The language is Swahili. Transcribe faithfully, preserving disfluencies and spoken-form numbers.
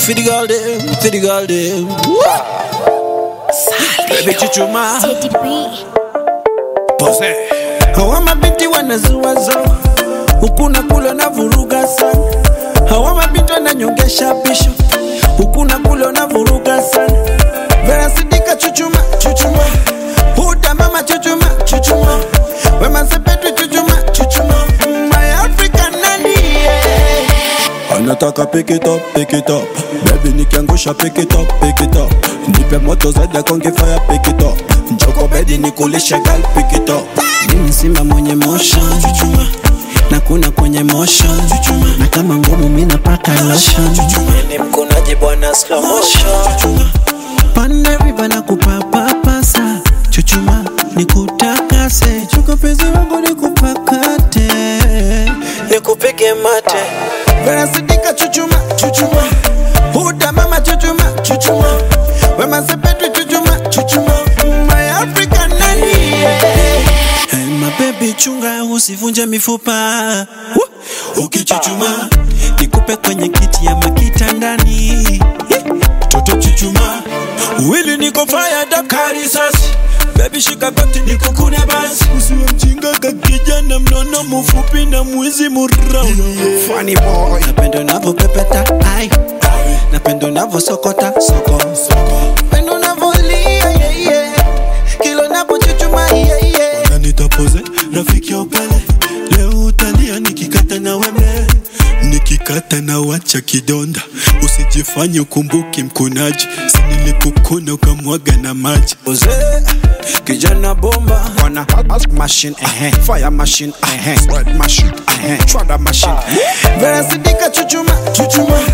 for the girl them, for the girl them. Baby chuchuma pose. Hawa mabinti wanazua zao, hukuna kula na vuruga sana. Hawa mabinti wananyongesha bisho, hukuna kula na vuruga sana. Vera sidika chuchuma, chuchuma. Huda mama chuchuma, chuchuma. Wema sepetu chuchuma, chuchuma. My African nani, yeah. Anataka pick it up, pick it up. Baby nikiangusha pick it up, pick it up. Nipe moto zaidi konge fire, pick it up. Njoko bedi nikulisha girl, pick it up. Mimi simba mwenye motion, chuchuma. Na kuna kwenye motion, chuchuma. Na kama ngumu mimi napaka lotion, chuchuma. Ni mkonaji bwana slow motion, chuchuma. Pande riba na kupapapasa, chuchuma nikutakase. Chuka pezi wangu nikupakate, nikupige mate. Vera sidika chuchuma, chuchuma. Huda mama chuchuma, chuchuma. Wema sepetu chuchuma, chuchuma. My African nani, yeah. Hey my baby chunga usivunje mifupa. Ukichuchuma nikupe kwenye kiti ya makita ndani. Toto chuchuma wili niko fire dakari sasi. Baby shika goti nikukune basi. Usiwe mjinga kakijana mnono mfupi na mwizi murao. Funny boy. Napendo navo pepeta ai. Napendo navo sokota soko. Napendo navo lia yeah yeah. Kilo navo chuchuma yeah yeah. Wanda nitapose rafiki ya upele. Leo utalia nikikata na weme. Nikikata na wacha kidonda. Usijifanye ukumbuki mkunaji. Sinilipukuna ukamwaga na maji. Oze kijana bomba wana machine eh fire machine eh sweat machine eh trada machine. Vera sidika chuchuma, chuchuma.